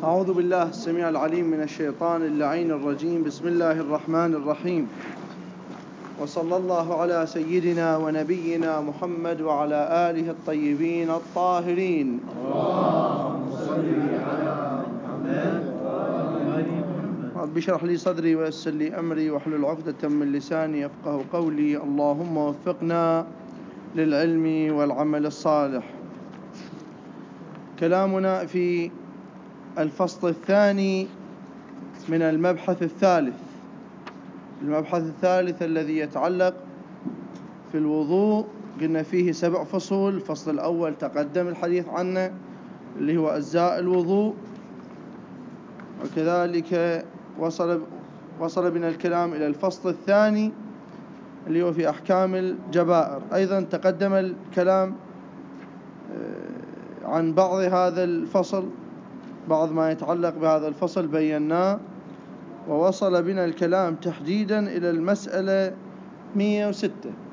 أعوذ بالله السميع العليم من الشيطان اللعين الرجيم. بسم الله الرحمن الرحيم، وصلى الله على سيدنا ونبينا محمد وعلى آله الطيبين الطاهرين. اللهم صل على محمد وعلى آل محمد. رب اشرح لي صدري ويسر لي أمري واحلل عقدة من لساني يفقه قولي. اللهم وفقنا للعلم والعمل الصالح. كلامنا في الفصل الثاني من المبحث الثالث. المبحث الثالث الذي يتعلق في الوضوء، قلنا فيه 7 فصول. الفصل الأول تقدم الحديث عنه اللي هو أجزاء الوضوء، وكذلك وصل بنا الكلام إلى الفصل الثاني اللي هو في أحكام الجبائر. أيضا تقدم الكلام عن بعض هذا الفصل، بعض ما يتعلق بهذا الفصل بيناه، ووصل بنا الكلام تحديدا إلى المسألة 106.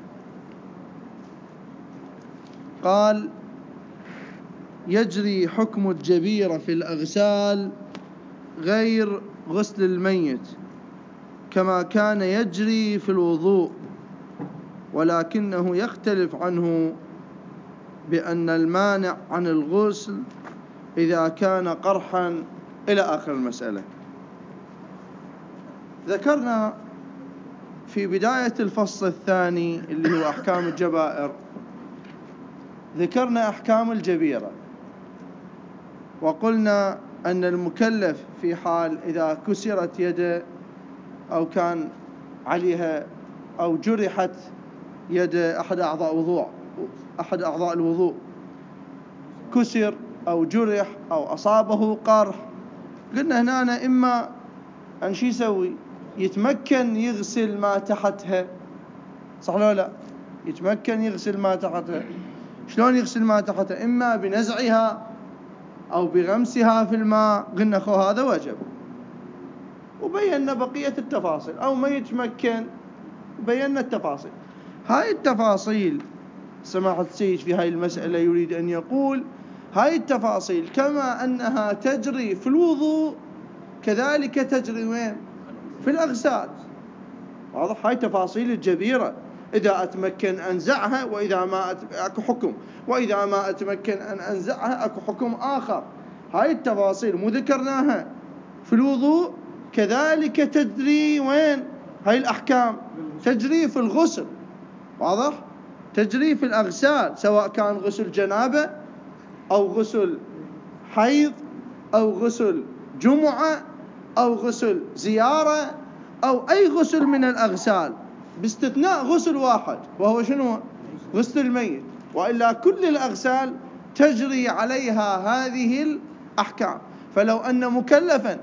قال: يجري حكم الجبيرة في الأغسال غير غسل الميت كما كان يجري في الوضوء، ولكنه يختلف عنه بأن المانع عن الغسل إذا كان قرحا، إلى آخر المسألة. ذكرنا في بداية الفصل الثاني اللي هو أحكام الجبائر، ذكرنا أحكام الجبيرة، وقلنا أن المكلف في حال إذا كسرت يده أو كان عليها أو جرحت يد أحد أعضاء الوضوء، كسر أو جرح أو أصابه قرح، قلنا هنا إما أن شي يسوي؟ يتمكن يغسل ما تحتها، صح ولا لا؟ يتمكن يغسل ما تحتها. شلون يغسل ما تحتها؟ إما بنزعها أو بغمسها في الماء، قلنا هذا وجب، وبينا بقية التفاصيل. أو ما يتمكن، بينا التفاصيل. هاي التفاصيل سماحة السيد في هاي المسألة يريد أن يقول هاي التفاصيل كما أنها تجري في الوضوء كذلك تجري وين؟ في الأغسال. واضح؟ هاي تفاصيل الجبيرة. إذا أتمكن أنزعها، وإذا ما أكو حكم، وإذا ما أتمكن أن أنزعها أكو حكم آخر. هاي التفاصيل مو ذكرناها في الوضوء، كذلك تجري وين؟ هاي الأحكام تجري في الغسل. واضح؟ تجري في الأغسال، سواء كان غسل جنابة أو غسل حيض أو غسل جمعة أو غسل زيارة أو أي غسل من الأغسال، باستثناء غسل واحد، وهو شنو؟ غسل الميت. وإلا كل الأغسال تجري عليها هذه الأحكام. فلو أن مكلفا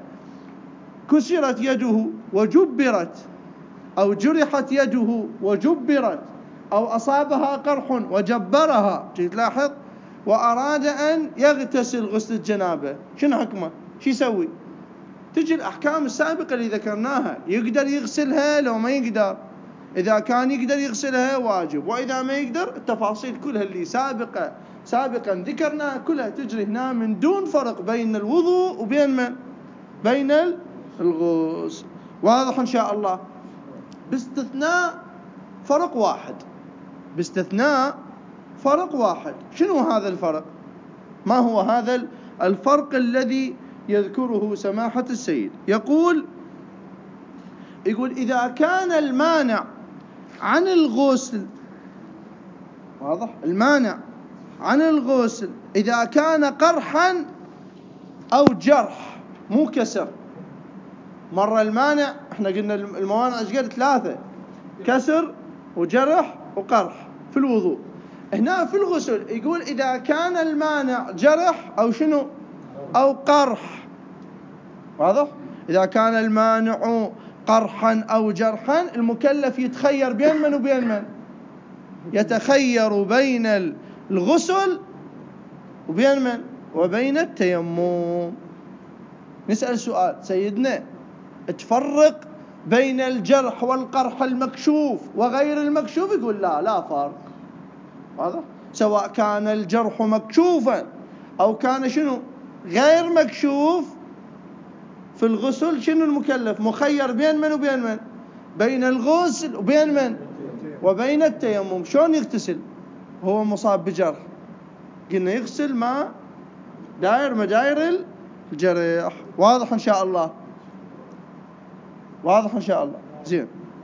كسرت يده وجبرت، أو جرحت يده وجبرت، أو أصابها قرح وجبرها، تلاحظ، وأراد أن يغتسل غسل الجنابة، شنو حكمه؟ شو يسوي؟ تجي الأحكام السابقة اللي ذكرناها. يقدر يغسلها لو ما يقدر؟ إذا كان يقدر يغسلها واجب، وإذا ما يقدر التفاصيل كلها اللي سابقا ذكرناها كلها تجري هنا، من دون فرق بين الوضوء وبين من؟ بين الغسل. واضح إن شاء الله؟ باستثناء فرق واحد. شنو هذا الفرق؟ ما هو هذا الفرق الذي يذكره سماحة السيد؟ يقول إذا كان المانع عن الغسل، واضح؟ المانع عن الغسل إذا كان قرحا أو جرح، مو كسر. مرة المانع احنا قلنا الموانع ايش قد؟ 3: كسر وجرح وقرح في الوضوء. هنا في الغسل يقول إذا كان المانع جرح أو شنو؟ أو قرح. واضح؟ إذا كان المانع قرحا أو جرحا، المكلف يتخير بين من وبين من؟ يتخير بين الغسل وبين من؟ وبين التيمم. نسأل سؤال سيدنا، تفرق بين الجرح والقرح المكشوف وغير المكشوف؟ يقول لا فرق. واضح؟ سواء كان الجرح مكشوفا أو كان شنو؟ غير مكشوف، في الغسل شنو المكلف؟ مخير بين من وبين من؟ بين الغسل وبين من؟ وبين التيمم. شلون يغتسل؟ هو مصاب بجرح، قلنا يغسل ما داير مداير الجرح. واضح إن شاء الله؟ واضح إن شاء الله؟ زين.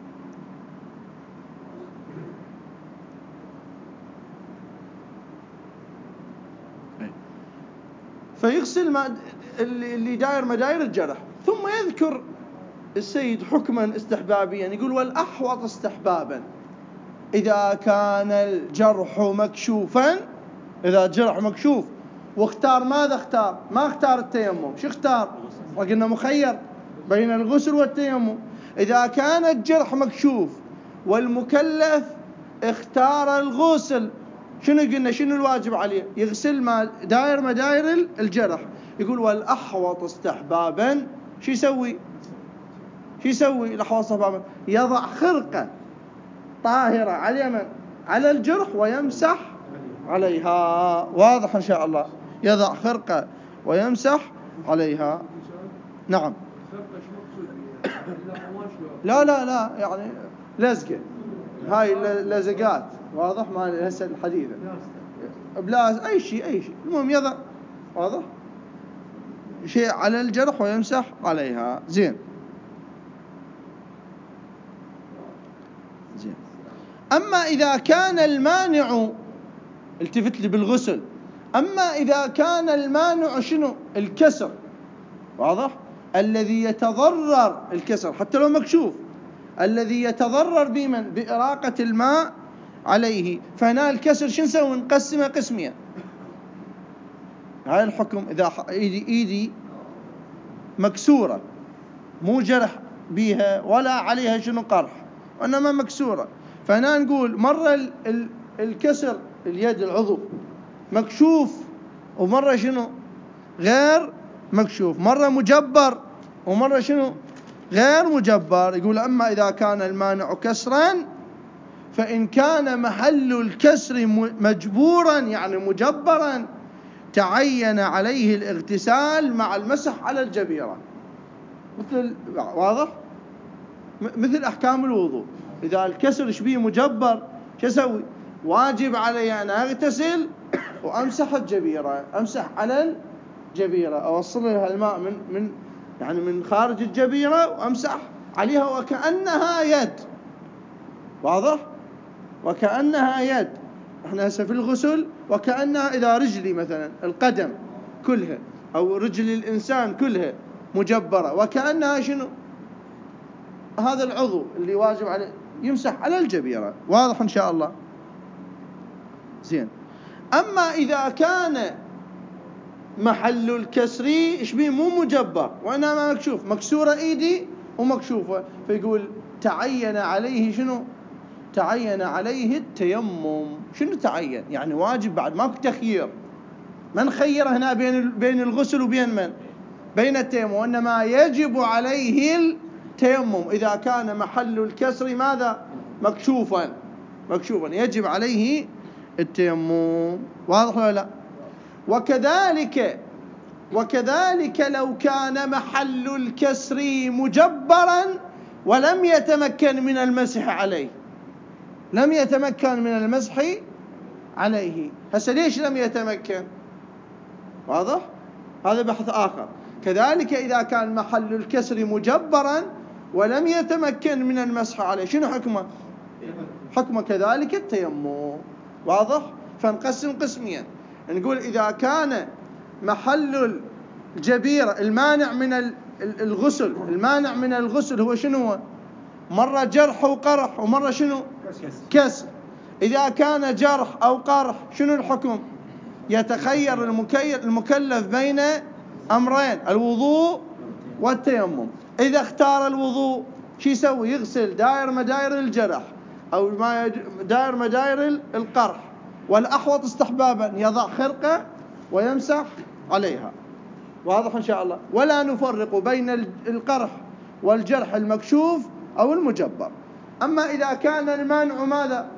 فيغسل ما اللي داير مداير الجرح. ثم يذكر السيد حكما استحبابيا، يقول والأحوط استحبابا إذا كان الجرح مكشوفا. إذا الجرح مكشوف واختار ماذا اختار؟ ما اختار التيمم، شو اختار؟ وقلنا مخير بين الغسل والتيمم. إذا كان الجرح مكشوف والمكلف اختار الغسل، شنو قلنا؟ شنو الواجب عليه؟ يغسل ما داير مداير الجرح. يقول والأحوط استحبابا شو يسوي؟ شو يسوي الأحوط استحبابا؟ يضع خرقة طاهرة على اليمن على الجرح ويمسح عليها. واضح إن شاء الله؟ يضع خرقة ويمسح عليها. نعم. لا لا لا، يعني لزقة، هاي لزقات، واضح؟ ما هسه الحديثة بلا أي شيء. المهم يضع، واضح، شيء على الجرح ويمسح عليها. زين. أما إذا كان المانع، التفت لي بالغسل، أما إذا كان المانع شنو؟ الكسر، واضح؟ الذي يتضرر، الكسر حتى لو مكشوف، الذي يتضرر بمن؟ بإراقة الماء عليه. فهنا الكسر شو نسوي؟ نقسمه قسمين. هاي الحكم إذا إيدي مكسورة، مو جرح بيها ولا عليها شنو قرح، وإنما مكسورة، فهنا نقول مرة الكسر اليد العضو مكشوف، ومرة شنو؟ غير مكشوف، مرة مجبر ومرة شنو؟ غير مجبر. يقول أما إذا كان المانع كسرا فإن كان محل الكسر مجبورا يعني مجبرا تعين عليه الاغتسال مع المسح على الجبيرة. مثل، واضح؟ مثل أحكام الوضوء. إذا الكسر شبيه مجبر شو أسوي؟ واجب علي أن أغتسل وأمسح الجبيرة، أمسح على الجبيرة، أوصل لها الماء من خارج الجبيرة وأمسح عليها وكأنها يد. واضح؟ وكأنها يد. احنا هسه في الغسل وكأنها، إذا رجلي مثلا القدم كلها أو رجل الإنسان كلها مجبرة، وكأنها شنو؟ هذا العضو اللي واجب عليه يمسح على الجبيرة. واضح إن شاء الله؟ زين. أما إذا كان محل الكسر إشبيه مو مجبر وإنما مكشوف، مكسورة إيدي ومكشوفة، فيقول تعين عليه شنو؟ تعين عليه التيمم. شنو تعين؟ يعني واجب، بعد ماكو تخيير، من خير هنا بين الغسل وبين من؟ بين التيمم، وإنما يجب عليه التيمم إذا كان محل الكسر ماذا؟ مكشوفا يجب عليه التيمم. واضح ولا لا؟ وكذلك لو كان محل الكسر مجبرا ولم يتمكن من المسح عليه. لم يتمكن من المسح عليه. هسه ليش لم يتمكن؟ واضح؟ هذا بحث آخر. كذلك إذا كان محل الكسر مجبرا ولم يتمكن من المسح عليه، شنو حكمه؟ حكمه كذلك التيمم. واضح؟ فنقسم قسمين، نقول إذا كان محل الجبيرة المانع من الغسل، المانع من الغسل هو شنو هو؟ مرة جرح وقرح ومرة شنو؟ كسر. إذا كان جرح أو قرح شنو الحكم؟ يتخير المكلف بين أمرين، الوضوء والتيمم. إذا اختار الوضوء شو يسوي؟ يغسل داير مداير الجرح أو داير مداير القرح، والأحوط استحبابا يضع خرقة ويمسح عليها. واضح إن شاء الله؟ ولا نفرق بين القرح والجرح المكشوف أو المجبر. أما إذا كان المانع ماذا؟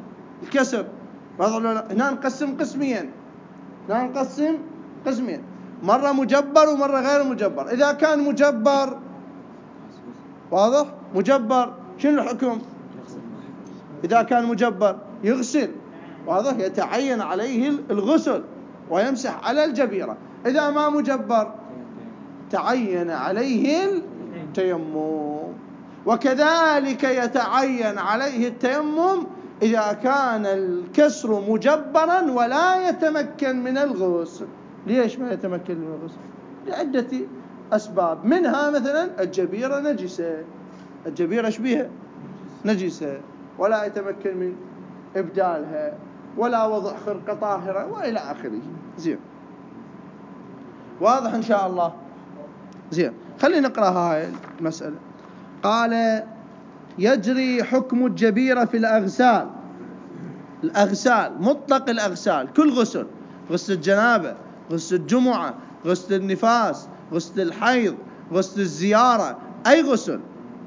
الكسر، هنا نقسم قسمين. مرة مجبر ومرة غير مجبر. إذا كان مجبر، واضح، مجبر، شنو الحكم؟ إذا كان مجبر يغسل، واضح، يتعين عليه الغسل ويمسح على الجبيرة. إذا ما مجبر تعين عليه التيمم. وكذلك يتعين عليه التيمم إذا كان الكسر مجبرا ولا يتمكن من الغسل. ليش ما يتمكن من الغسل؟ لعدة أسباب، منها مثلا الجبيرة نجسة، الجبيرة ايش بيها؟ نجسة، ولا يتمكن من إبدالها ولا وضع خرقة طاهرة وإلى آخره. زين، واضح إن شاء الله؟ زين، خلينا نقرأ هاي المسألة. قال: يجري حكم الجبيرة في الأغسال. الأغسال مطلق الأغسال، كل غسل، غسل الجنابة، غسل الجمعة، غسل النفاس، غسل الحيض، غسل الزيارة، أي غسل.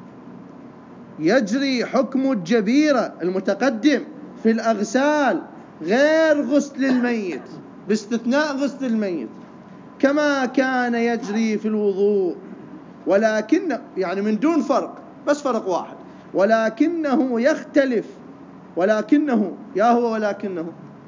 يجري حكم الجبيرة المتقدم في الأغسال غير غسل الميت، باستثناء غسل الميت، كما كان يجري في الوضوء، ولكن يعني من دون فرق، بس فرق واحد، ولكنه يختلف. ولكنه، يا هو ولكنه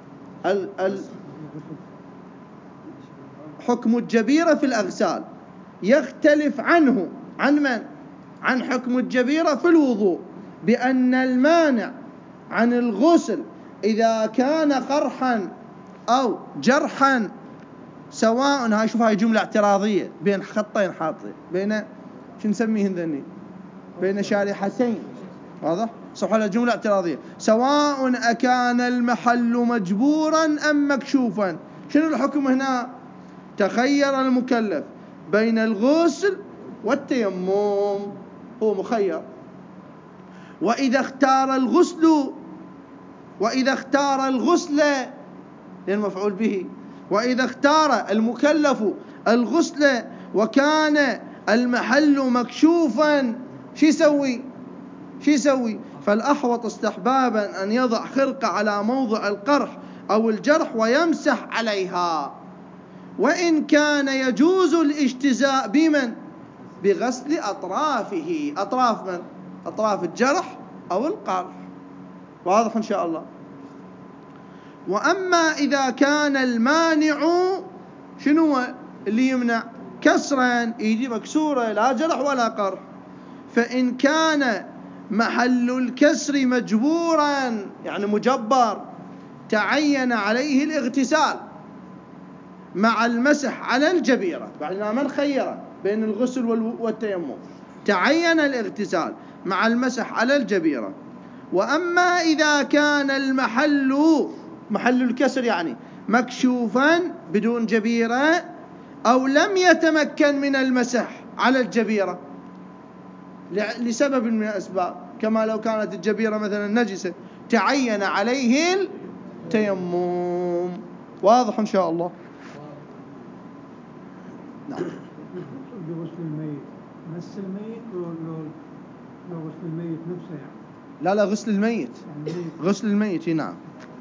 حكم الجبيرة في الأغسال يختلف عنه، عن من؟ عن حكم الجبيرة في الوضوء، بأن المانع عن الغسل إذا كان قرحا أو جرحا، سواء، هاي شوف، هاي جملة اعتراضية بين خطين حاطين، بين شو نسميهن ذني، بين شارحتين، واضح؟ صح ولا؟ جملة اعتراضية. سواء أكان المحل مجبورا أم مكشوفا. شنو الحكم هنا؟ تخير المكلف بين الغسل والتيمم، هو مخير. وإذا اختار الغسل للمفعول به، وإذا اختار المكلف الغسل وكان المحل مكشوفا، شو يسوي؟ فالأحوط استحبابا أن يضع خرقة على موضع القرح أو الجرح ويمسح عليها. وإن كان يجوز الاجتزاء بمن؟ بغسل أطرافه. أطراف من؟ أطراف الجرح أو القرح. واضح إن شاء الله؟ وأما إذا كان المانع، شنو اللي يمنع؟ كسرا، إيدي مكسورة، لا جرح ولا قرح، فإن كان محل الكسر مجبورا، يعني مجبر، تعين عليه الاغتسال مع المسح على الجبيرة. بعدنا من خير بين الغسل والتيمم، تعين الاغتسال مع المسح على الجبيرة. وأما إذا كان محل الكسر يعني مكشوفا بدون جبيرة، أو لم يتمكن من المسح على الجبيرة لسبب من الأسباب، كما لو كانت الجبيرة مثلا نجسة، تعين عليه التيمم. واضح إن شاء الله؟ نعم. بغسل الميت، مس الميت لو غسل الميت نفسه يعني؟ لا، غسل الميت، يعني غسل الميت، نعم.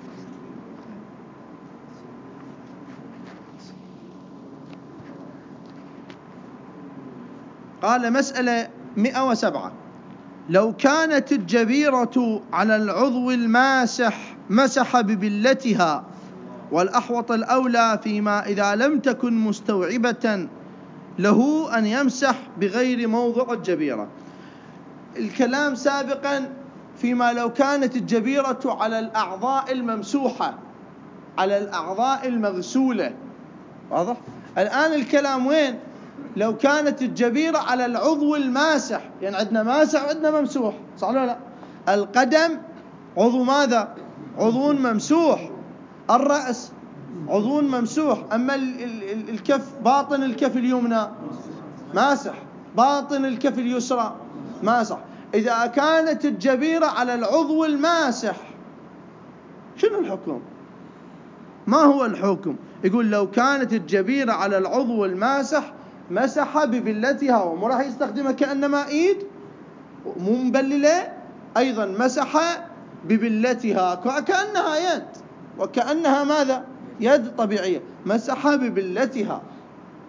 قال: مسألة 107. لو كانت الجبيرة على العضو الماسح مسح ببلتها، والأحوط الأولى فيما إذا لم تكن مستوعبة له أن يمسح بغير موضع الجبيرة. الكلام سابقا فيما لو كانت الجبيرة على الأعضاء الممسوحة، على الأعضاء المغسولة، واضح؟ الآن الكلام وين؟ لو كانت الجبيرة على العضو الماسح، يعني عندنا ماسح وعندنا ممسوح، صح ولا لا؟ القدم عضو ماذا؟ عضو ممسوح. الرأس عضو ممسوح. أما الكف، باطن الكف اليمنى ماسح، باطن الكف اليسرى ماسح. إذا كانت الجبيرة على العضو الماسح، شنو الحكم؟ ما هو الحكم؟ يقول: لو كانت الجبيرة على العضو الماسح مسح ببلتها، ومو راح يستخدمها كأنما إيد مو مبللة، أيضا مسح ببلتها كأنها يد، وكأنها ماذا؟ يد طبيعية، مسح ببلتها.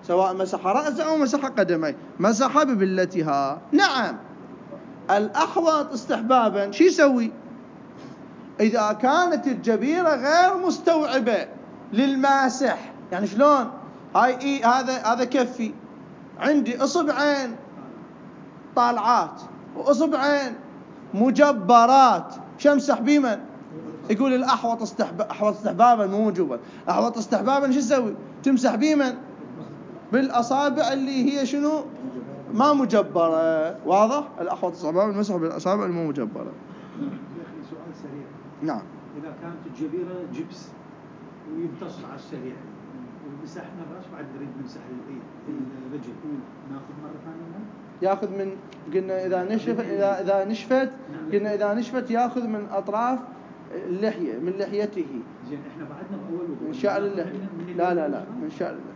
سواء مسح رأسه أو مسح قدميه، مسح ببلتها. نعم الأحوط استحبابا شو يسوي؟ إذا كانت الجبيرة غير مستوعبة للماسح، يعني شلون؟ هاي هذا كفي، عندي إصبعين طالعات وإصبعين مجبرات، شمسح بيمن؟ يقول الأحوط استحبابا مو وجوبا. أحوط استحبابا شو يسوي؟ تمسح بيمن؟ بالأصابع اللي هي شنو؟ ما مجبرة. واضح؟ الأحوط استحبابا المسح بالأصابع المو مجبرة. سؤال سريع. نعم. إذا كانت الجبيرة جبس ويمتص على السريع ومسحنا الرأس بعد نريد نمسح الرجل، ناخذ مرة ثانية؟ ياخذ من، قلنا إذا نشفت، قلنا إذا نشفت ياخذ من أطراف اللحية، من لحيته. زين احنا بعدنا بأول وضوء من شعر اللحية. لا من شعر اللحية.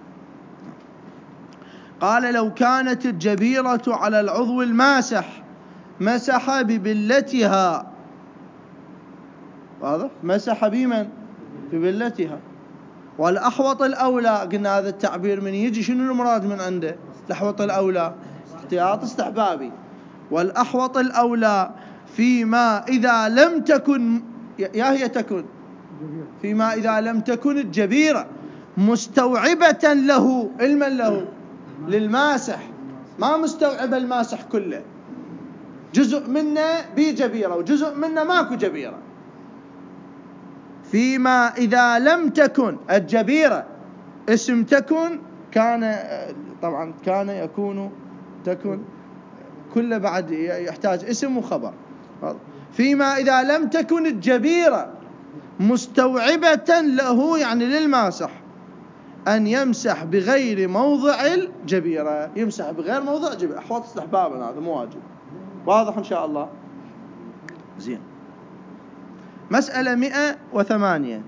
قال لو كانت الجبيرة على العضو الماسح مسح ببلتها. واضح؟ مسح بمن؟ ببلتها. والأحوط الأولى، قلنا هذا التعبير من يجي شنو المراد من عنده؟ الأحوط الأولى احتياط استحبابي. والأحوط الأولى فيما إذا لم تكن، هي تكن فيما إذا لم تكن الجبيرة مستوعبة له، علما له للماسح، ما مستوعب الماسح كله، جزء منه بجبيرة وجزء منه ماكو جبيرة. فيما إذا لم تكن الجبيرة، اسم تكن، كان طبعا كان يكون تكن كله بعد يحتاج اسم وخبر. فيما إذا لم تكن الجبيرة مستوعبة له يعني للماسح، أن يمسح بغير موضع الجبيرة، يمسح بغير موضع جبيرة. أحوط استحبابا، هذا مو واجب. واضح إن شاء الله؟ زين. مسألة 108.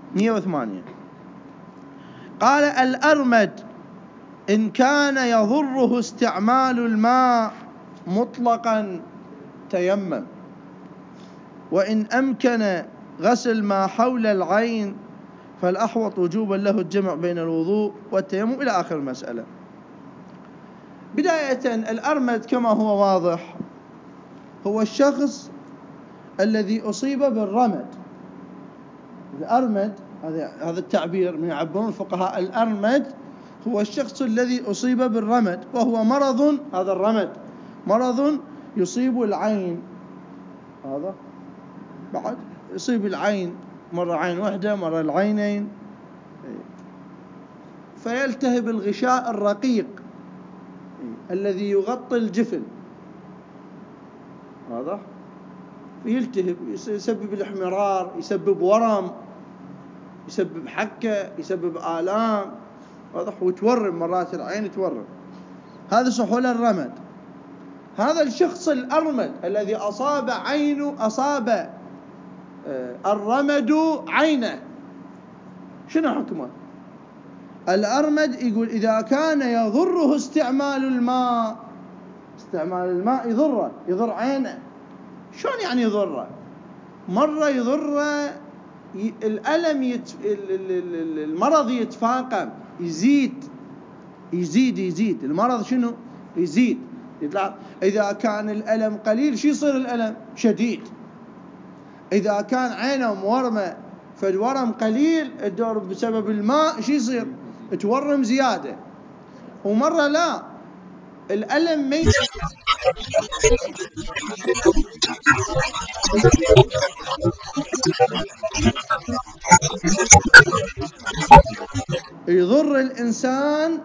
قال الأرمد إن كان يضره استعمال الماء مطلقا تيمم، وإن أمكن غسل ما حول العين فالأحوط وجوبا له الجمع بين الوضوء والتيمم إلى آخر المسألة. بداية الأرمد كما هو واضح هو الشخص الذي أصيب بالرمد. الأرمد هذا التعبير من يعبرون الفقهاء، الأرمد هو الشخص الذي أصيب بالرمد، وهو مرض، هذا الرمد مرض يصيب العين. هذا بعد يصيب العين، مرة عين واحدة مرة العينين، فيلتهب الغشاء الرقيق الذي يغطي الجفن. واضح؟ يلتهب، يسبب الاحمرار، يسبب ورم، يسبب حكة، يسبب آلام. واضح؟ وتورم، مرات العين تورم. هذا سحول الرمد. هذا الشخص الأرمد الذي أصاب الرمد عينه، شنو حكمه؟ الأرمد يقول إذا كان يضره استعمال الماء، استعمال الماء يضر عينه. شلون يعني يضره؟ مرة يضره الألم المرض يتفاقم، يزيد المرض، شنو يزيد يطلع. إذا كان الألم قليل شو يصير؟ الألم شديد. إذا كان عينه مورمة فالورم قليل، الدور بسبب الماء شو يصير؟ تورم زيادة. ومرة لا، الألم ما يضر الإنسان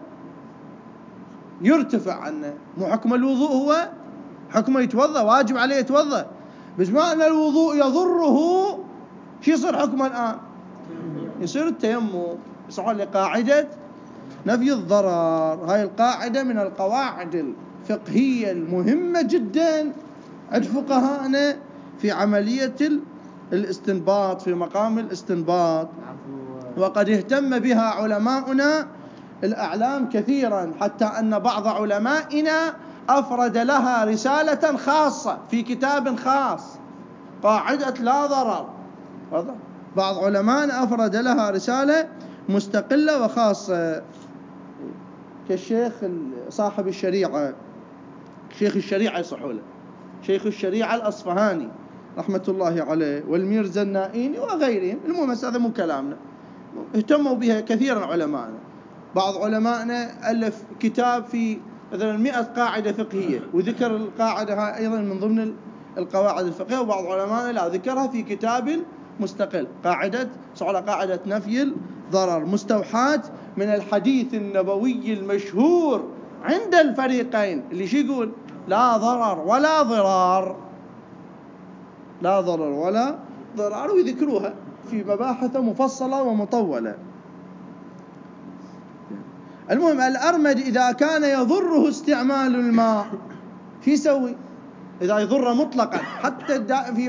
يرتفع عنه. مو حكم الوضوء هو حكمه يتوضأ، واجب عليه يتوضأ، بس ما أن الوضوء يضره شو يصير حكمه الآن؟ يصير التيمم. يصح لقاعدة نفي الضرر. هاي القاعدة من القواعد الفقهية المهمة جدا عند فقهاءنا في عملية الاستنباط، في مقام الاستنباط، وقد اهتم بها علماؤنا الأعلام كثيرا، حتى أن بعض علمائنا أفرد لها رسالة خاصة في كتاب خاص، قاعدة لا ضرر. بعض علمائنا أفرد لها رسالة مستقلة وخاصة. كالشيخ صاحب الشريعة، شيخ الشريعة يصحوا له، شيخ الشريعة الأصفهاني رحمة الله عليه، والميرزا النائيني وغيرهم. المهم هذا مو كلامنا، اهتموا بها كثيرا علماءنا. بعض علمائنا ألف كتاب في مثلا 100 قاعدة فقهية، وذكر القاعدة أيضا من ضمن القواعد الفقهية، وبعض علمائنا لا ذكرها في كتاب مستقل، قاعدة نفي الضرر، مستوحاة من الحديث النبوي المشهور عند الفريقين، اللي شو يقول؟ لا ضرر ولا ضرار، لا ضرر ولا ضرار، ويذكروها في مباحث مفصلة ومطولة. المهم الأرمد إذا كان يضره استعمال الماء في يسوي؟ إذا يضره مطلقا حتى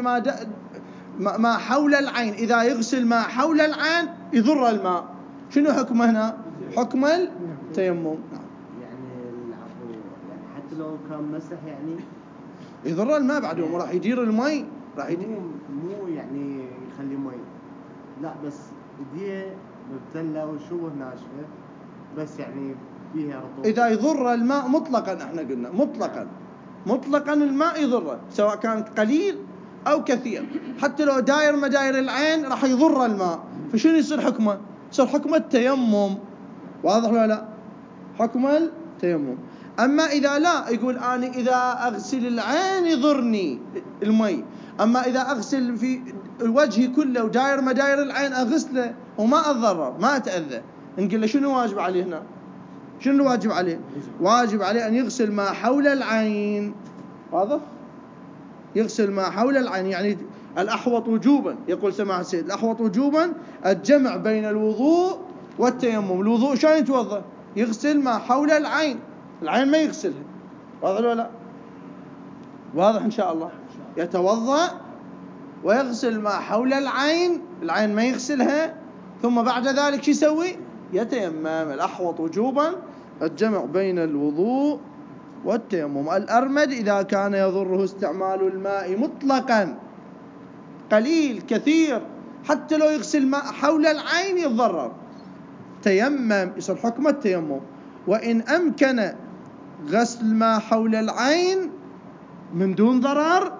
ما حول العين، إذا يغسل ما حول العين يضر الماء، شنو حكمه هنا؟ حكم التيمم. يعني العفو، يعني حتى لو كان مسح يعني يضر الماء بعد يوم راح يدير المي، راح مو يعني يخلي مي، لا بس دي مبتلة وشبه ناشفة، بس يعني فيها رطوبة. إذا يضر الماء مطلقا، احنا قلنا مطلقا الماء يضره، سواء كان قليل أو كثير، حتى لو داير مداير العين راح يضر الماء، فشنو يصير حكمه؟ يصير حكم التيمم. واضح ولا لا؟ حكم التيمم. أما إذا لا، يقول أنا إذا أغسل العين يضرني المي، أما إذا أغسل في الوجه كله وداير مداير العين أغسله وما أتضرر ما أتأذى، نقول له شنو واجب عليه هنا؟ شنو الواجب عليه؟ واجب عليه أن يغسل ما حول العين. واضح؟ يغسل ما حول العين، يعني الأحوط وجوبا، يقول سماحة السيد الأحوط وجوبا الجمع بين الوضوء والتيمم. الوضوء شلون يتوضأ؟ يغسل ما حول العين ما يغسلها. واضح ولا لا؟ واضح إن شاء الله. يتوضأ ويغسل ما حول العين ما يغسلها، ثم بعد ذلك شو يسوي؟ يتيمم. الأحوط وجوبا الجمع بين الوضوء والتيمم. الأرمد إذا كان يضره استعمال الماء مطلقا، قليل كثير، حتى لو يغسل ماء حول العين يتضرر، تيمم، يصير حكم التيمم. وإن أمكن غسل ما حول العين من دون ضرر،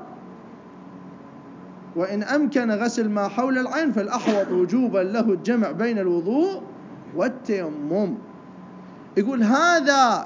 وإن أمكن غسل ما حول العين فالأحوط وجوبا له الجمع بين الوضوء والتيمم. يقول هذا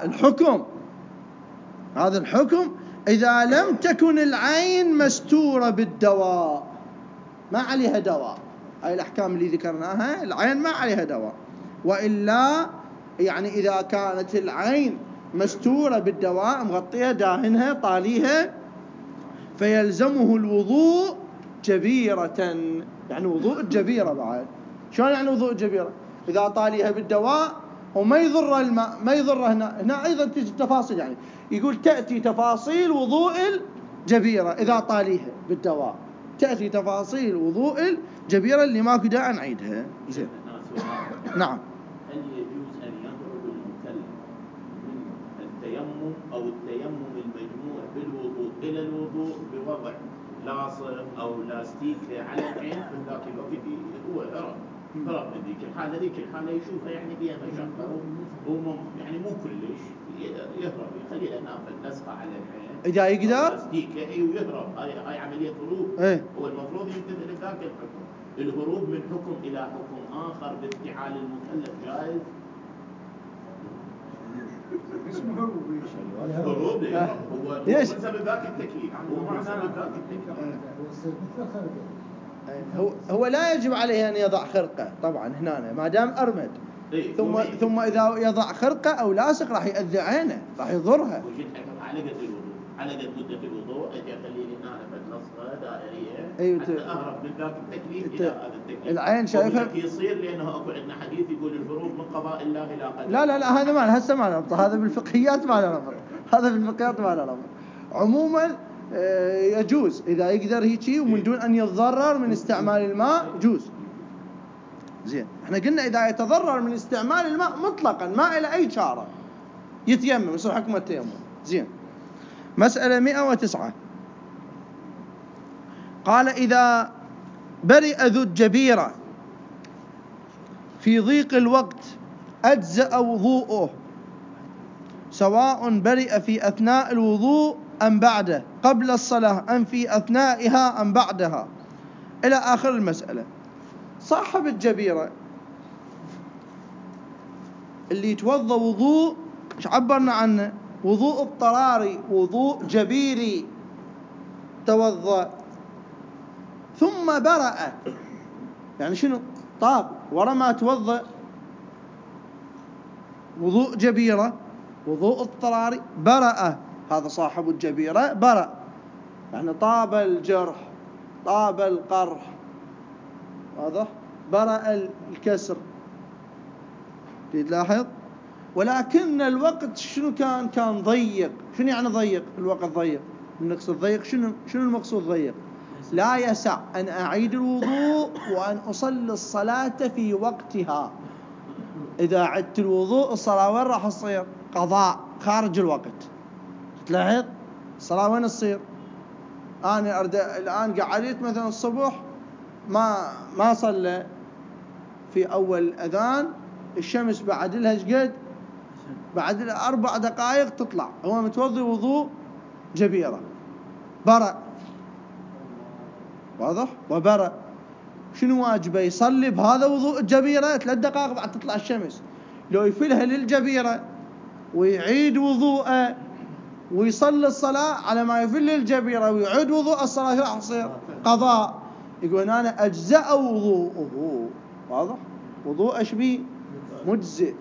الحكم إذا لم تكن العين مستورة بالدواء، ما عليها دواء، هاي الأحكام اللي ذكرناها، العين ما عليها دواء. وإلا يعني إذا كانت العين مستورة بالدواء، مغطية داهنها طاليها، فيلزمه الوضوء جبيرة، يعني وضوء الجبيرة. بعد شلون يعني وضوء الجبيرة؟ إذا طاليها بالدواء وما يضر الماء، ما يضر هنا أيضا تجي التفاصيل، يعني يقول تأتي تفاصيل وضوء الجبيرة إذا طاليها بالدواء، تأتي تفاصيل وضوء الجبيرة اللي ماكو داعي نعيدها. زين. نعم. هل يجوز أن يضرب المكلف من التيمم أو التيمم المجموع بالوضوء إلى الوضوء بوضع لاصق أو لاستيك على العين في ذاك الوقت؟ هو هرب من ذيك الحالة يشوفها يعني فيها مشقة، يعني مو كلش يهرب، يخلي له لصقة على العين إذا يقدر ويهرب. هاي عملية هروب. هو المفروض ينتبه لذاك الحكم. الهروب من حكم إلى حكم آخر بافتعال المكلف جائز؟ اسمه هروب. هو بسبب ذاك التكليف. هو لا يجب عليه أن يضع خرقة طبعا هنا ما دام أرمد. ثم إذا يضع خرقة أو لاصق راح يأذي عينه، راح يضرها. على قد الوضوء، على قد مدة الوضوء أجي أخليني هنا بنصة دائرية حتى أهرب من ذاك التكليف إلى هذا التكليف. العين شايفها يصير، لأنه أكو عندنا حديث يقول الهروب من قضاء الله إلى قدر. لا هذا ما هسه ما نربط، هذا بالفقهيات ما نربط، هذا بالفقهيات ما نربط. عموما يجوز إذا يقدر هيجي ومن دون أن يتضرر من استعمال الماء يجوز. زين. احنا قلنا إذا يتضرر من استعمال الماء مطلقا ما إلى أي شارة يتيمم، يصير حكم التيمم. زين. مسألة 109 قال إذا برئ ذو الجبيرة في ضيق الوقت أجزأ وضوءه سواء برئ في أثناء الوضوء أم بعده، قبل الصلاة أم في أثنائها أم بعدها، إلى آخر المسألة. صاحب الجبيرة اللي يتوضأ وضوء إيش عبرنا عنه؟ وضوء اضطراري، وضوء جبيري، توضأ ثم برأ، يعني شنو؟ طاب ورا ما توضأ، وضوء جبيرة، وضوء اضطراري، برأ، هذا صاحب الجبيرة برأ، يعني طاب الجرح، طاب القرح، واضح؟ برأ الكسر، تلاحظ؟ ولكن الوقت شنو كان ضيق. شنو يعني ضيق؟ الوقت ضيق، نقصد ضيق شنو المقصود ضيق؟ لا يسع أن أعيد الوضوء وأن أصلي الصلاة في وقتها. إذا عدت الوضوء الصلاة وين راح تصير؟ قضاء خارج الوقت. تلاحظ الصلاة وين تصير؟ أنا الآن قعدت مثلا الصبح ما صلى في أول أذان، الشمس بعد لها شقد؟ بعد لها 4 دقائق تطلع، هو متوضي وضوء جبيرة، برأ، واضح؟ وبرأ شنو واجبه؟ يصلي بهذا وضوء الجبيرة 3 دقائق بعد تطلع الشمس. لو يفلها للجبيرة ويعيد وضوءه ويصلي الصلاة على ما يفل الجبيرة ويعيد وضوء الصلاة، راح يصير قضاء. يقول أنا أجزأ وضوءه، واضح؟ وضوء أشبيه مجزئ،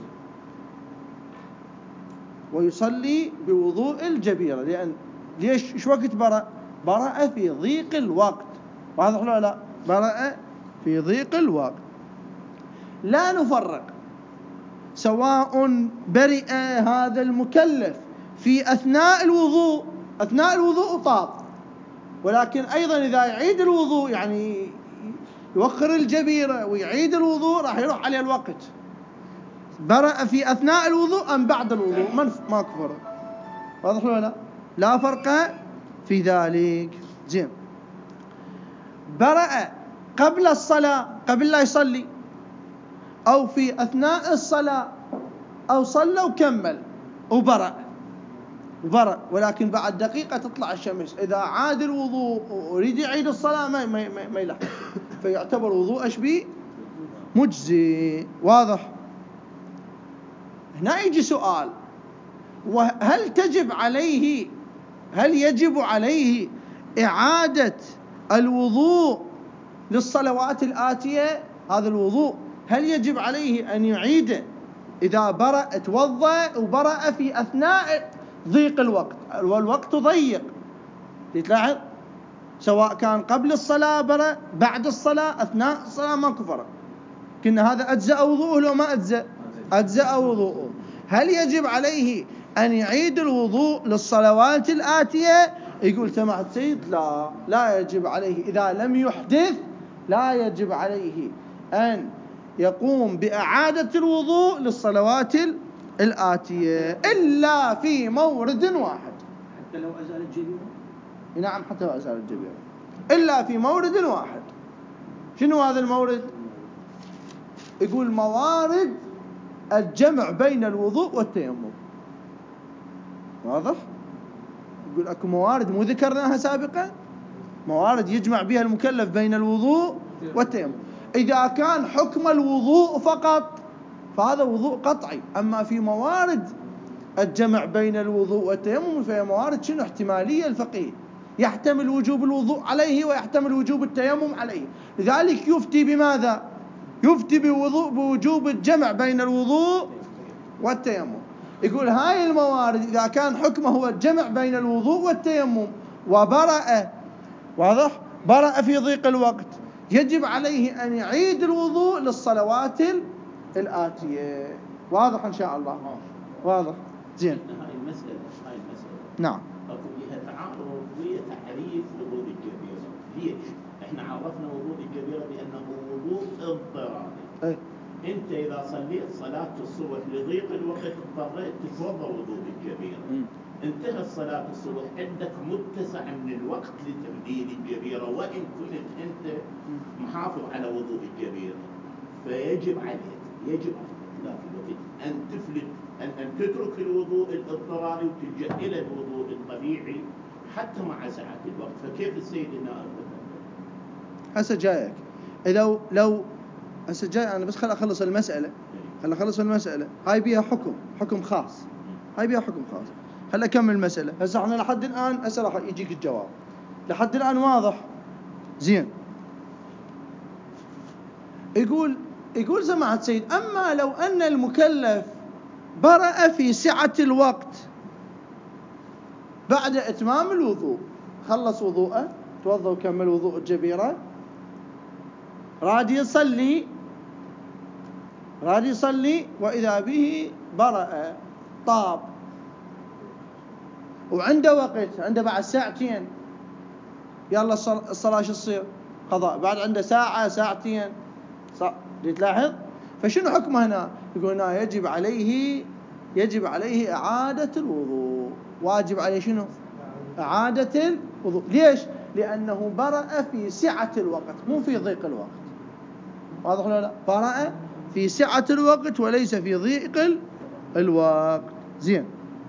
ويصلي بوضوء الجبيرة. لأن ليش؟ إيش وقت برأ في ضيق الوقت، واضح ولا لا؟ برأ في ضيق الوقت. لا نفرق سواء برئ هذا المكلف في أثناء الوضوء طاب، ولكن أيضا إذا يعيد الوضوء، يعني يوخر الجبيرة ويعيد الوضوء، راح يروح عليه الوقت. برأ في أثناء الوضوء أم بعد الوضوء، ما كفر، واضح ولا لا؟ لا فرق في ذلك. زين، برأ قبل الصلاة، قبل لا يصلي، أو في أثناء الصلاة، أو صلى وكمل وبرأ، ولكن بعد دقيقة تطلع الشمس، إذا عاد الوضوء ويريد يعيد الصلاة ما يلحق، فيعتبر وضوء أشبيه مجزي. واضح؟ هنا يجي سؤال، وهل يجب عليه إعادة الوضوء للصلوات الآتية؟ هذا الوضوء هل يجب عليه أن يعيده إذا توضأ وبرأ في أثناء ضيق الوقت، والوقت ضيق؟ تلاحظ سواء كان قبل الصلاة برأ، بعد الصلاة، أثناء الصلاة، ما كفر. كنا هذا أجزأ وضوءه لو ما أجزأ وضوءه. هل يجب عليه أن يعيد الوضوء للصلوات الآتية؟ يقول سماحة السيد لا يجب عليه. إذا لم يحدث لا يجب عليه أن يقوم بإعادة الوضوء للصلوات الآتية إلا في مورد واحد. حتى لو أزال الجبيرة؟ نعم، حتى لو أزال الجبيرة، إلا في مورد واحد. شنو هذا المورد؟ يقول موارد الجمع بين الوضوء والتيمم. واضح؟ يقول أكو موارد مو ذكرناها سابقا، موارد يجمع بها المكلف بين الوضوء والتيمم. إذا كان حكم الوضوء فقط فهذا وضوء قطعي. أما في موارد الجمع بين الوضوء والتيمم فهي موارد شنو؟ احتمالية الفقيه، يحتمل وجوب الوضوء عليه ويحتمل وجوب التيمم عليه. لذلك يفتي بماذا؟ يفتي بوجوب الجمع بين الوضوء والتيمم. يقول هاي الموارد إذا كان حكمه هو الجمع بين الوضوء والتيمم وبرأ، واضح؟ برأ في ضيق الوقت، يجب عليه أن يعيد الوضوء للصلوات الآتية. واضح إن شاء الله؟ واضح. زين. هاي المسألة نعم. أكو بها تعارض ويا تعريف وضوء الجبيرة. ليش؟ إحنا عرفنا وضوء الجبيرة بأنه وضوء اضطراري. أنت إذا صليت صلاة الصبح لضيق الوقت اضطريت تتوضأ وضوء الجبيرة. انتهت صلاة الصبح، عندك متسع من الوقت لتبديل الجبيرة، وإن كنت أنت محافظ على وضوء الجبيرة فيجب عليك لا في الوقت أن تفلت أن تترك الوضوء الاضطراري وتلجأ إلى الوضوء الطبيعي حتى مع ساعة الوقت. فكيف السيد النائب؟ هسه جايك. لو هسه جاي أنا بس خل أخلص المسألة. هاي بيها حكم خاص. خل أكمل المسألة. هسه احنا لحد الآن هسه راح يجيك الجواب. لحد الآن واضح؟ زين. يقول سماحة سيد: أما لو أن المكلف برأ في سعة الوقت بعد إتمام الوضوء، خلص وضوءه، توضأ وكمل وضوء الجبيرة، راد يصلي وإذا به برأ طاب، وعنده وقت، عنده بعد ساعتين، يلا الصلاة شو تصير؟ قضاء. بعد عنده ساعة ساعتين، تلاحظ؟ فشنو حكمه هنا؟ يقول هنا يجب عليه إعادة الوضوء. واجب عليه شنو؟ إعادة الوضوء. ليش؟ لأنه برأ في سعة الوقت، مو في ضيق الوقت. واضح ولا لا؟ برأ في سعة الوقت وليس في ضيق الوقت. زين.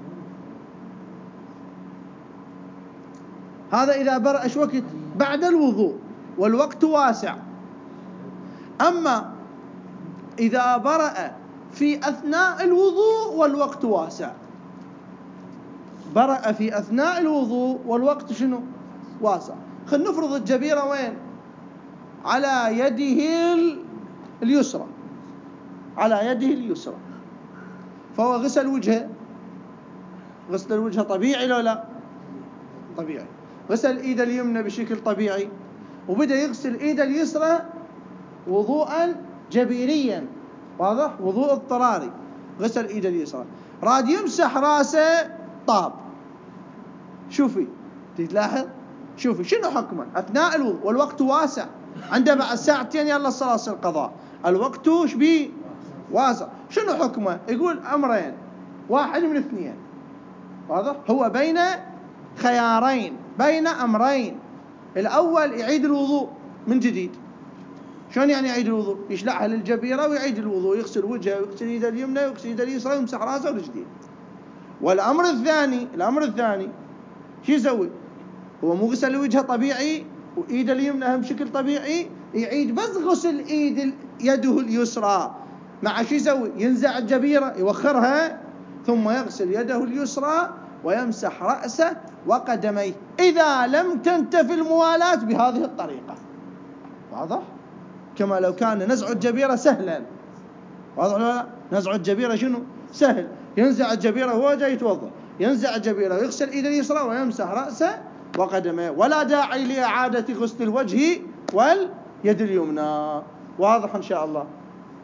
هذا إذا برأ ايش وقت؟ بعد الوضوء والوقت واسع. أما إذا برأ في أثناء الوضوء والوقت واسع، برأ في أثناء الوضوء والوقت شنو؟ واسع. خلينا نفرض الجبيرة وين؟ على يده اليسرى، فهو غسل وجهه. غسل الوجه طبيعي لو لا؟ طبيعي. غسل ايده اليمنى بشكل طبيعي، وبدأ يغسل ايده اليسرى وضوءا جبيريا. واضح؟ وضوء اضطراري. غسل ايده اليسرى، راد يمسح راسه، طاب. شوفي تلاحظ؟ شوفي شنو حكمه اثناء الوضوء والوقت واسع، عنده بعد ساعتين يلا الصلاة تصير قضاء، الوقت ايش بيه؟ واسع. شنو حكمه؟ يقول امرين، واحد من اثنين. واضح؟ هو بين خيارين، بين امرين. الاول يعيد الوضوء من جديد. شلون يعني يعيد الوضوء؟ يشلعها للجبيرة ويعيد الوضوء، يغسل وجهه ويغسل يده اليمنى ويغسل يده اليسرى ويمسح راسه ورجليه. والامر الثاني شو يسوي؟ هو مو غسل وجهه طبيعي وايده اليمنى بشكل طبيعي، يعيد بس غسل يده اليسرى. مع شو يسوي؟ ينزع الجبيرة يوخرها، ثم يغسل يده اليسرى ويمسح رأسه وقدميه إذا لم تنتفي الموالاة بهذه الطريقة. واضح؟ كما لو كان نزع الجبيرة سهلا. واضح ولا لا؟ نزع الجبيرة شنو؟ سهل. ينزع الجبيرة وهو جاي يتوضأ، ينزع الجبيرة ويغسل ايده اليسرى ويمسح رأسه وقدميه، ولا داعي لإعادة غسل الوجه واليد اليمنى. واضح إن شاء الله؟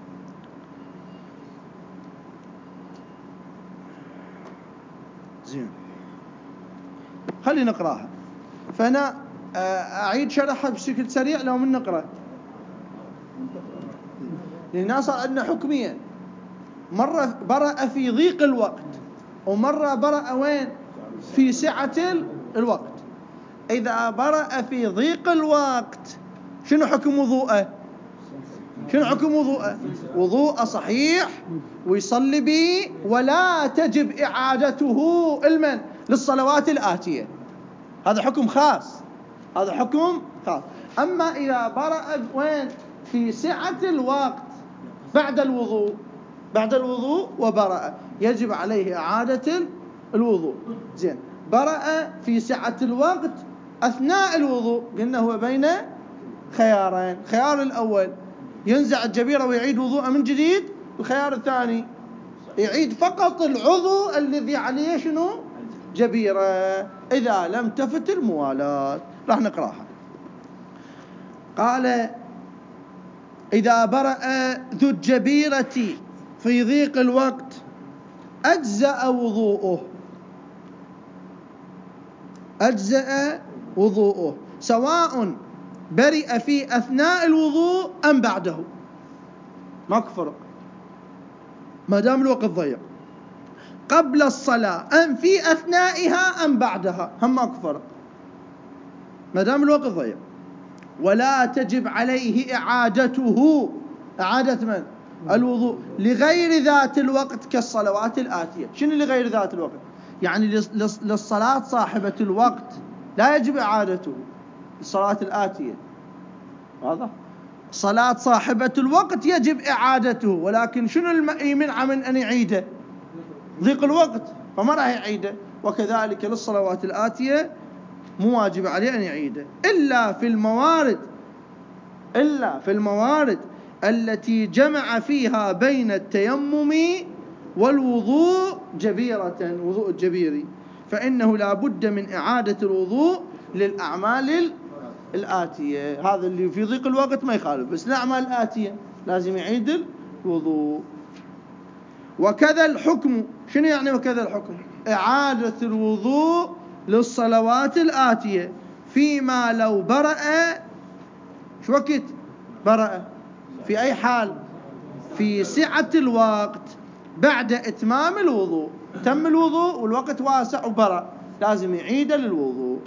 زين. خلي نقراها. فأنا أعيد شرحها بشكل سريع لو من نقرأ، لأن صار عندنا حكميا، مرة برأ في ضيق الوقت ومرة برأ وين؟ في سعة الوقت. إذا برأ في ضيق الوقت شنو حكم وضوءه؟ وضوء صحيح ويصلي به، ولا تجب إعادته للصلوات الآتية. هذا حكم خاص. أما إذا برأ وين؟ في سعة الوقت بعد الوضوء وبرأ، يجب عليه إعادة الوضوء. زين. برأ في سعة الوقت أثناء الوضوء، قلنا هو بين خيارين. خيار الأول ينزع الجبيرة ويعيد وضوءه من جديد، الخيار الثاني يعيد فقط العضو الذي عليه شنو؟ جبيرة، إذا لم تفت الموالاة. راح نقراها. قال: إذا برأ ذو الجبيرة في ضيق الوقت أجزأ وضوءه سواء برئ في أثناء الوضوء أم بعده. ماكو فرق ما دام الوقت ضيق. قبل الصلاة أم في أثنائها أم بعدها، هم ماكو فرق ما دام الوقت ضيق. ولا تجب عليه إعادته. إعادة من؟ الوضوء لغير ذات الوقت كالصلوات الآتية. شنو لغير ذات الوقت؟ يعني للصلاة صاحبة الوقت لا يجب إعادته، الصلاة الآتية واضح؟ صلاة صاحبة الوقت يجب إعادته، ولكن شنو يمنع من أن يعيده؟ ضيق الوقت، فما راح يعيده. وكذلك للصلوات الآتية مو واجب عليه أن يعيده إلا في الموارد التي جمع فيها بين التيمم والوضوء جبيرة، وضوء الجبيري، فإنه لا بد من إعادة الوضوء للأعمال الآتية. هذا اللي في ضيق الوقت ما يخالف، بس الأعمال الآتية لازم يعيد الوضوء. وكذا الحكم. شنو يعني وكذا الحكم؟ إعادة الوضوء للصلوات الآتية فيما لو برأ. شو وقت برأ؟ في أي حال؟ في سعة الوقت بعد إتمام الوضوء. تم الوضوء والوقت واسع وبرأ، لازم يعيد للوضوء.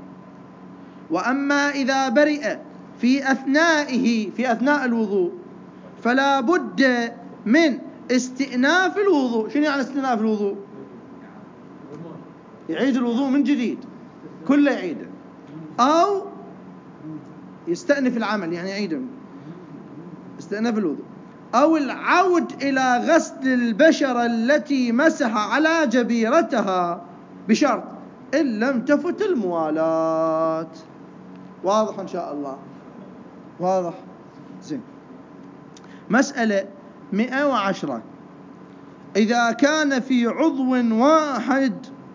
وأما إذا برئ في أثناء الوضوء فلا بد من استئناف الوضوء. شنو يعني استئناف الوضوء؟ يعيد الوضوء من جديد، كله يعيده، أو يستأنف العمل، يعني يعيده استئناف الوضوء، أو العود إلى غسل البشرة التي مسح على جبيرتها بشرط إن لم تفت الموالاة. واضح إن شاء الله؟ واضح؟ زين. مسألة 110. إذا كان في عضو واحد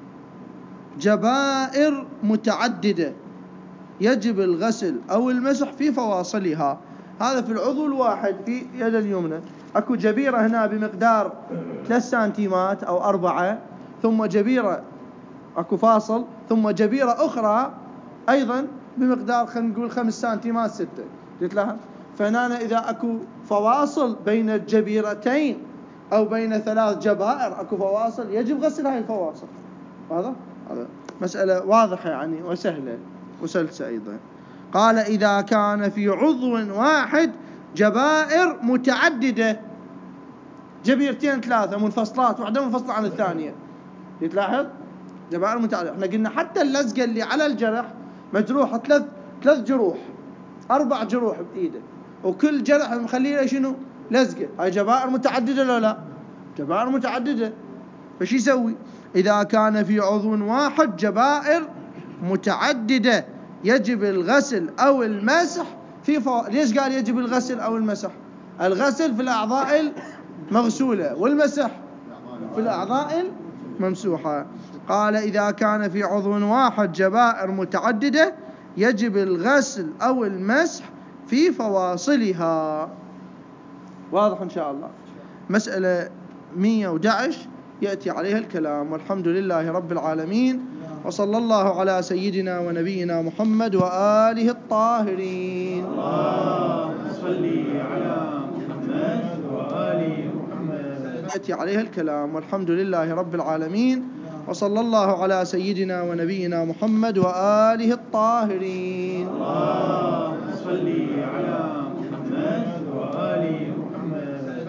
جبائر متعددة يجب الغسل أو المسح في فواصلها. هذا في العضو الواحد، في يد اليمنى أكو جبيرة هنا بمقدار 3 سنتيمات أو 4، ثم جبيرة أكو فاصل، ثم جبيرة أخرى أيضا بمقدار خلينا نقول 5 سنتيمات 6. قلت لها فهنا إذا أكو فواصل بين الجبيرتين أو بين 3 جبائر أكو فواصل، يجب غسل هاي الفواصل. هذا مسألة واضحة يعني وسهلة وسلسة أيضا. قال إذا كان في عضو واحد جبائر متعددة، جبيرتين 3 منفصلات، واحدة منفصلة عن الثانية، تلاحظ جبائر متعددة. احنا قلنا حتى اللزقة اللي على الجرح مجروحة 3 جروح 4 جروح بإيده، وكل جرح مخليه شنو؟ لزقة. هاي جبائر متعددة لا لا؟ جبائر متعددة. فش يسوي؟ إذا كان في عضو واحد جبائر متعددة يجب الغسل أو المسح في ليش قال يجب الغسل أو المسح؟ الغسل في الأعضاء المغسولة والمسح في الأعضاء الممسوحة. قال إذا كان في عضو واحد جبائر متعددة يجب الغسل أو المسح في فواصلها. واضح إن شاء الله؟ مسألة 111 يأتي عليها الكلام. والحمد لله رب العالمين، وصلى الله على سيدنا ونبينا محمد وآله الطاهرين. اللهم صل على محمد وآل محمد. يأتي عليها الكلام. والحمد لله رب العالمين، وصلى الله على سيدنا ونبينا محمد وآله الطاهرين. اللهم صل على